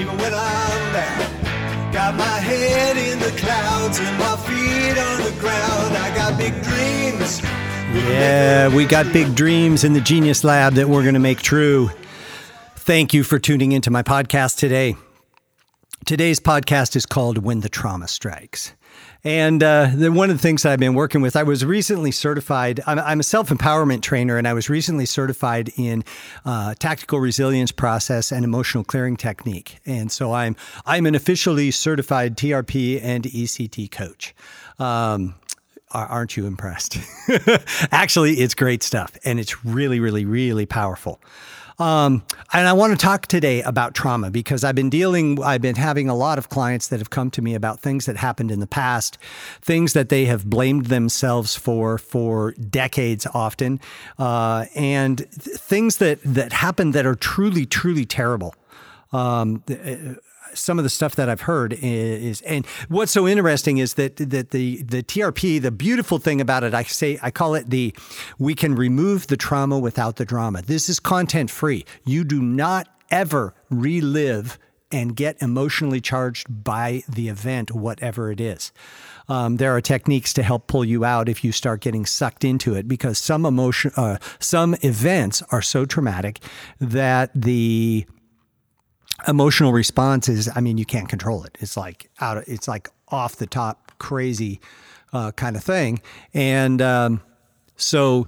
even when I'm down. Got my head in the clouds and my feet on the ground. I got big dreams. Yeah, we got big dreams in the Genius Lab that we're going to make true. Thank you for tuning into my podcast today. Today's podcast is called When the Trauma Strikes. And one of the things that I've been working with, I was recently certified. I'm a self-empowerment trainer, and I was recently certified in tactical resilience process and emotional clearing technique. And so I'm an officially certified TRP and ECT coach. Aren't you impressed? Actually, it's great stuff, and it's really, really, really powerful. And I want to talk today about trauma because I've been having a lot of clients that have come to me about things that happened in the past, things that they have blamed themselves for decades often, and things that happened that are truly, truly terrible. Some of the stuff that I've heard is, and what's so interesting is that the TRP, the beautiful thing about it, I call it we can remove the trauma without the drama. This is content free. You do not ever relive and get emotionally charged by the event, whatever it is. There are techniques to help pull you out if you start getting sucked into it, because some events are so traumatic that the emotional response is, you can't control it. It's like off the top, crazy kind of thing. And so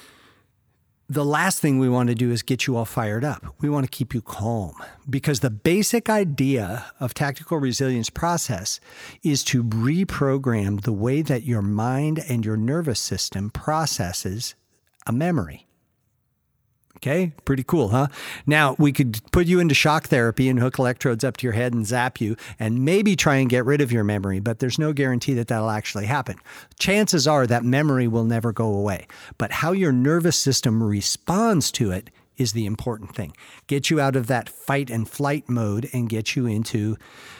the last thing we want to do is get you all fired up. We want to keep you calm, because the basic idea of tactical resilience process is to reprogram the way that your mind and your nervous system processes a memory. Okay, pretty cool, huh? Now, we could put you into shock therapy and hook electrodes up to your head and zap you and maybe try and get rid of your memory, but there's no guarantee that that'll actually happen. Chances are that memory will never go away, but how your nervous system responds to it is the important thing. Get you out of that fight and flight mode and get you into,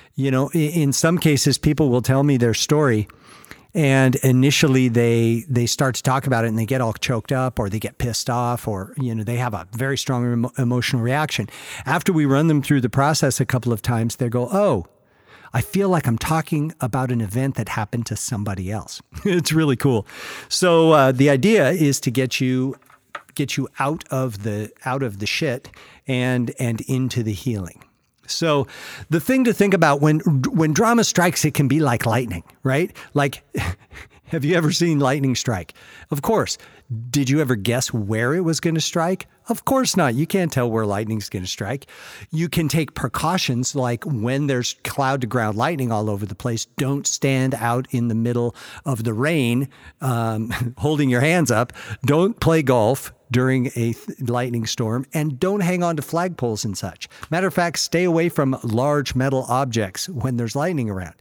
in some cases, people will tell me their story, and initially they start to talk about it and they get all choked up, or they get pissed off, or, they have a very strong emotional reaction. After we run them through the process a couple of times, they go, oh, I feel like I'm talking about an event that happened to somebody else. It's really cool. So the idea is to get you out of the shit and into the healing. So the thing to think about when drama strikes, it can be like lightning, right? Like, have you ever seen lightning strike? Of course. Did you ever guess where it was going to strike? Of course not. You can't tell where lightning's going to strike. You can take precautions, like when there's cloud to ground lightning all over the place, don't stand out in the middle of the rain holding your hands up. Don't play golf during a lightning storm, and don't hang on to flagpoles and such. Matter of fact, stay away from large metal objects when there's lightning around.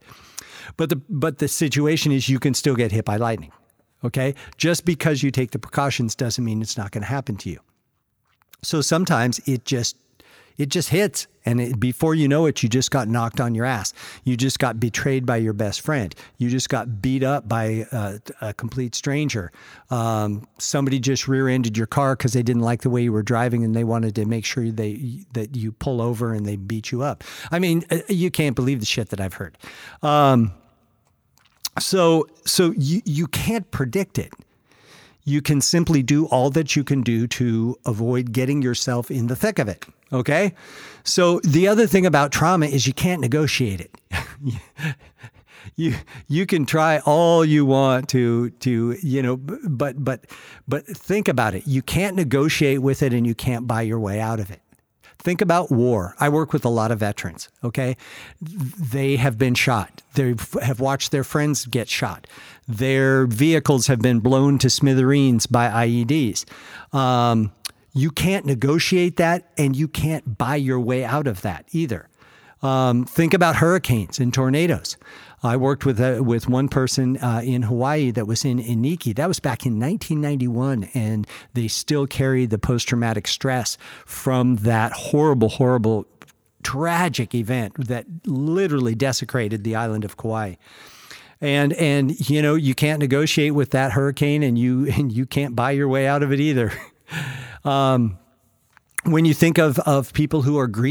But the situation is you can still get hit by lightning. Okay? Just because you take the precautions doesn't mean it's not going to happen to you. So sometimes it just hits, and before you know it, you just got knocked on your ass. You just got betrayed by your best friend. You just got beat up by a complete stranger. Somebody just rear-ended your car because they didn't like the way you were driving, and they wanted to make sure that you pull over, and they beat you up. You can't believe the shit that I've heard. So you can't predict it. You can simply do all that you can do to avoid getting yourself in the thick of it. Okay? So the other thing about trauma is you can't negotiate it. You can try all you want to but think about it. You can't negotiate with it, and you can't buy your way out of it. Think about war. I work with a lot of veterans, okay? They have been shot. They have watched their friends get shot. Their vehicles have been blown to smithereens by IEDs. You can't negotiate that, and you can't buy your way out of that either. Think about hurricanes and tornadoes. I worked with one person in Hawaii that was in Iniki. That was back in 1991, and they still carry the post-traumatic stress from that horrible, horrible, tragic event that literally desecrated the island of Kauai. And you can't negotiate with that hurricane, and you can't buy your way out of it either. When you think of people who are greedy,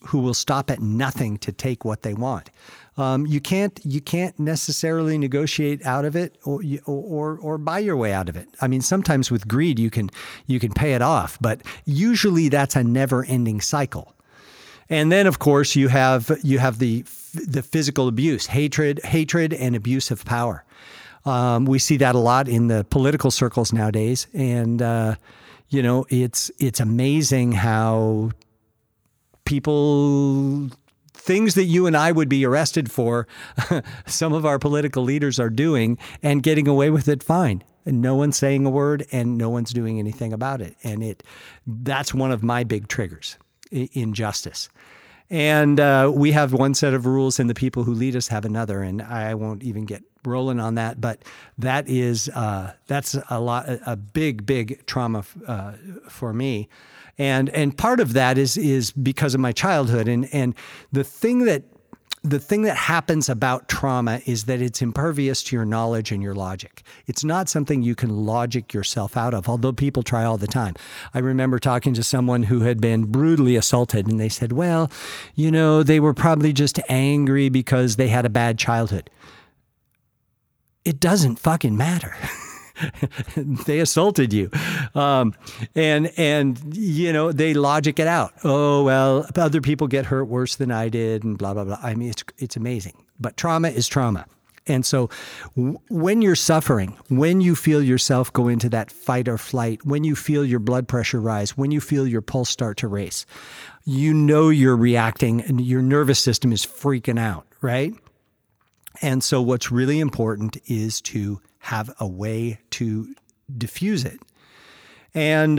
who will stop at nothing to take what they want. You can't necessarily negotiate out of it or buy your way out of it. I mean, sometimes with greed you can pay it off, but usually that's a never-ending cycle. And then, of course, you have the physical abuse, hatred, and abuse of power. We see that a lot in the political circles nowadays, and it's amazing how people, things that you and I would be arrested for, some of our political leaders are doing and getting away with it fine. And no one's saying a word, and no one's doing anything about it. And that's one of my big triggers. Injustice. And we have one set of rules, and the people who lead us have another. And I won't even get rolling on that, but that's a big trauma for me. And part of that is because of my childhood. And the thing that happens about trauma is that it's impervious to your knowledge and your logic. It's not something you can logic yourself out of, although people try all the time. I remember talking to someone who had been brutally assaulted, and they said, well, they were probably just angry because they had a bad childhood. It doesn't fucking matter. They assaulted you. And they logic it out. Oh, well, other people get hurt worse than I did, and blah, blah, blah. I mean, it's amazing. But trauma is trauma. And so when you're suffering, when you feel yourself go into that fight or flight, when you feel your blood pressure rise, when you feel your pulse start to race, you're reacting and your nervous system is freaking out, right? And so what's really important is to have a way to diffuse it. And,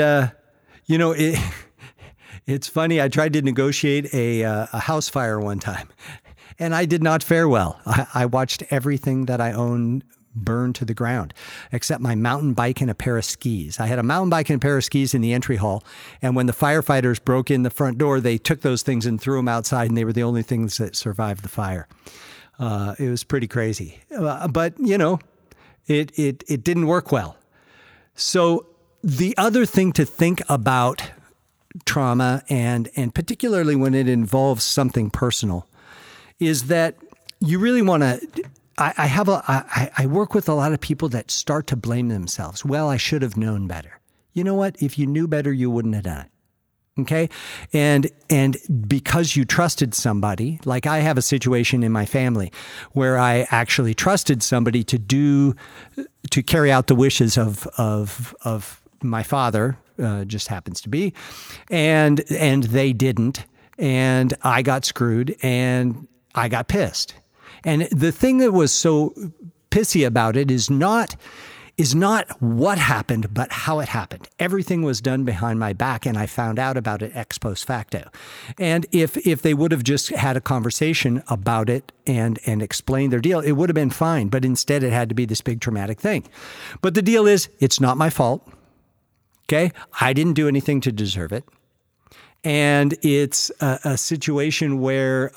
it's funny. I tried to negotiate a house fire one time, and I did not fare well. I watched everything that I own burn to the ground, except my mountain bike and a pair of skis. I had a mountain bike and a pair of skis in the entry hall. And when the firefighters broke in the front door, they took those things and threw them outside, and they were the only things that survived the fire. It was pretty crazy. But, it didn't work well. So the other thing to think about trauma, and particularly when it involves something personal, is that you really want to. I work with a lot of people that start to blame themselves. Well, I should have known better. You know what? If you knew better, you wouldn't have done it. Okay. And because you trusted somebody, like I have a situation in my family where I actually trusted somebody to carry out the wishes of my father, just happens to be, and they didn't, and I got screwed, and I got pissed. And the thing that was so pissy about it is not what happened, but how it happened. Everything was done behind my back, and I found out about it ex post facto. And if they would have just had a conversation about it and explained their deal, it would have been fine. But instead, it had to be this big traumatic thing. But the deal is, it's not my fault. Okay? I didn't do anything to deserve it. And it's a situation where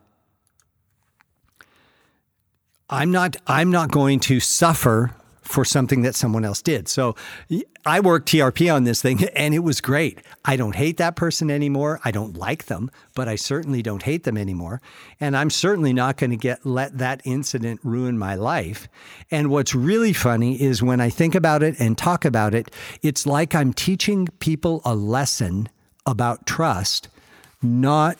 I'm not going to suffer for something that someone else did. So I worked TRP on this thing, and it was great. I don't hate that person anymore. I don't like them, but I certainly don't hate them anymore. And I'm certainly not going to let that incident ruin my life. And what's really funny is when I think about it and talk about it, it's like I'm teaching people a lesson about trust, not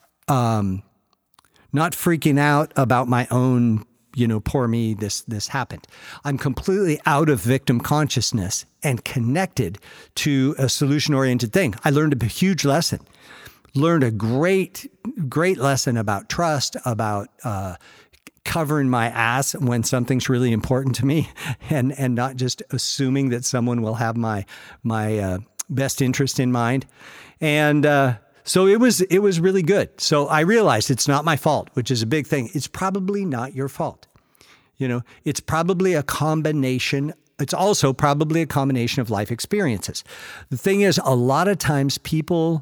freaking out about my own, poor me, this happened. I'm completely out of victim consciousness and connected to a solution-oriented thing. I learned a huge lesson, learned a great lesson about trust, about covering my ass when something's really important to me, and not just assuming that someone will have my best interest in mind. And so it was really good. So I realized it's not my fault, which is a big thing. It's probably not your fault. It's probably a combination. It's also probably a combination of life experiences. The thing is, a lot of times people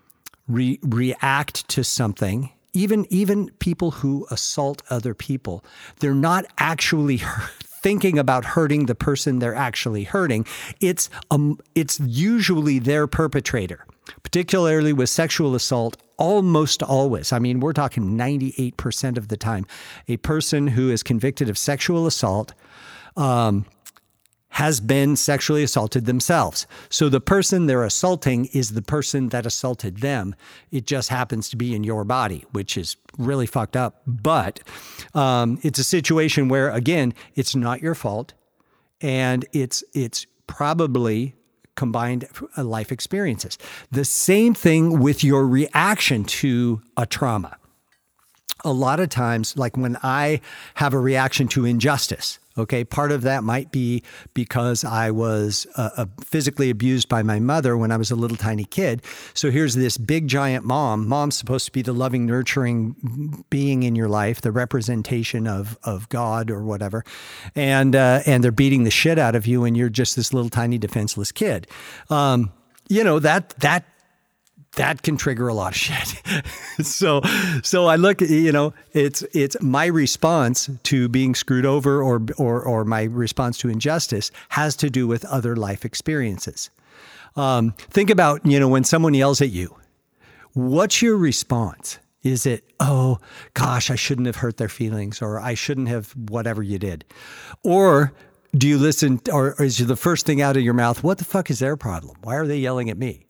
react to something, even people who assault other people, they're not actually thinking about hurting the person they're actually hurting. It's usually their perpetrator. Particularly with sexual assault, almost always, I mean, we're talking 98% of the time, a person who is convicted of sexual assault has been sexually assaulted themselves. So the person they're assaulting is the person that assaulted them. It just happens to be in your body, which is really fucked up. But it's a situation where, again, it's not your fault, and it's probably combined life experiences. The same thing with your reaction to a trauma. A lot of times, like when I have a reaction to injustice, okay, part of that might be because I was physically abused by my mother when I was a little tiny kid. So here's this big giant mom. Mom's supposed to be the loving, nurturing being in your life, the representation of God or whatever. And they're beating the shit out of you, and you're just this little tiny defenseless kid. That can trigger a lot of shit. So I look, it's my response to being screwed over or my response to injustice has to do with other life experiences. Think about, when someone yells at you, what's your response? Is it, oh gosh, I shouldn't have hurt their feelings, or I shouldn't have whatever you did? Or do you listen, or is the first thing out of your mouth, what the fuck is their problem? Why are they yelling at me?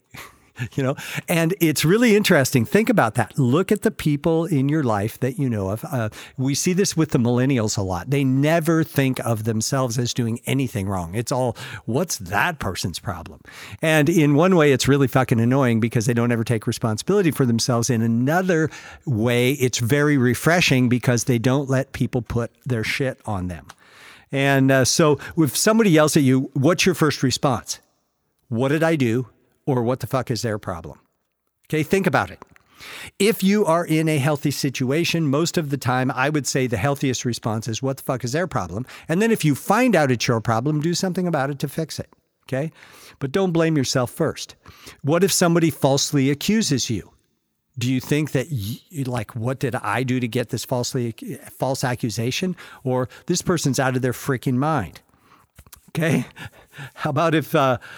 And it's really interesting. Think about that. Look at the people in your life that you know of. We see this with the millennials a lot. They never think of themselves as doing anything wrong. It's all, what's that person's problem? And in one way, it's really fucking annoying because they don't ever take responsibility for themselves. In another way, it's very refreshing because they don't let people put their shit on them. And so if somebody yells at you, what's your first response? What did I do? Or what the fuck is their problem? Okay, think about it. If you are in a healthy situation, most of the time, I would say the healthiest response is, what the fuck is their problem? And then if you find out it's your problem, do something about it to fix it, okay? But don't blame yourself first. What if somebody falsely accuses you? Do you think that, what did I do to get this false accusation? Or this person's out of their freaking mind? Okay? How about if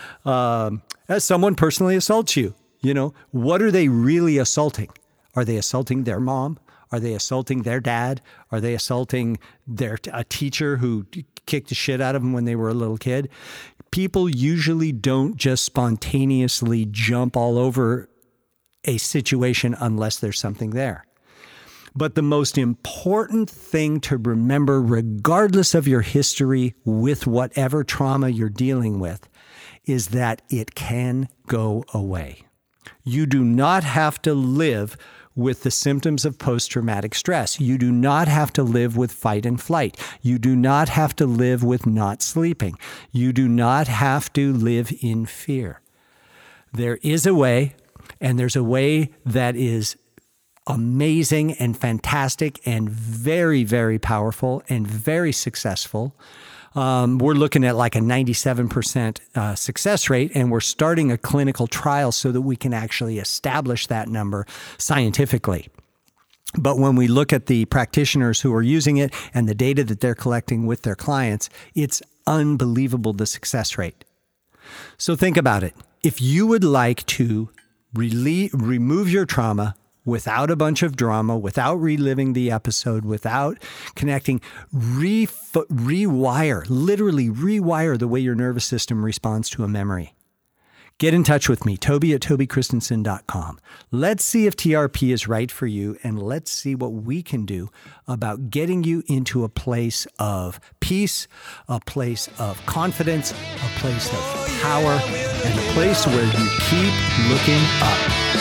as someone personally assaults you, what are they really assaulting? Are they assaulting their mom? Are they assaulting their dad? Are they assaulting a teacher who kicked the shit out of them when they were a little kid? People usually don't just spontaneously jump all over a situation unless there's something there. But the most important thing to remember, regardless of your history with whatever trauma you're dealing with, is that it can go away. You do not have to live with the symptoms of post-traumatic stress. You do not have to live with fight and flight. You do not have to live with not sleeping. You do not have to live in fear. There is a way, and there's a way that is amazing and fantastic and very, very powerful and very successful. We're looking at like a 97% success rate, and we're starting a clinical trial so that we can actually establish that number scientifically. But when we look at the practitioners who are using it and the data that they're collecting with their clients, it's unbelievable, the success rate. So think about it. If you would like to remove your trauma without a bunch of drama, without reliving the episode, without connecting, literally rewire the way your nervous system responds to a memory. Get in touch with me, Toby at TobyChristensen.com. Let's see if TRP is right for you, and let's see what we can do about getting you into a place of peace, a place of confidence, a place of power, and a place where you keep looking up.